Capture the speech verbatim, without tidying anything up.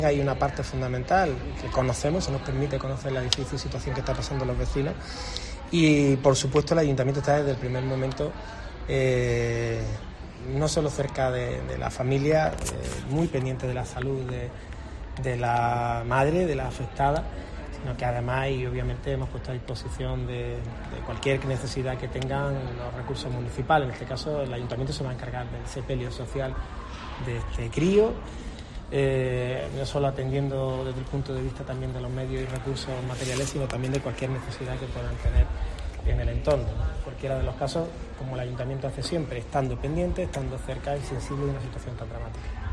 Hay una parte fundamental que conocemos, se nos permite conocer la difícil situación que está pasando los vecinos y, por supuesto, el Ayuntamiento está desde el primer momento eh, no solo cerca de, de la familia, eh, muy pendiente de la salud de, de la madre, de la afectada, sino que además y obviamente hemos puesto a disposición de, de cualquier necesidad que tengan los recursos municipales. En este caso el Ayuntamiento se va a encargar del sepelio social de este crío, eh, no solo atendiendo desde el punto de vista también de los medios y recursos materiales, sino también de cualquier necesidad que puedan tener en el entorno. En cualquiera de los casos, como el Ayuntamiento hace siempre, estando pendiente, estando cerca y sensible de una situación tan dramática.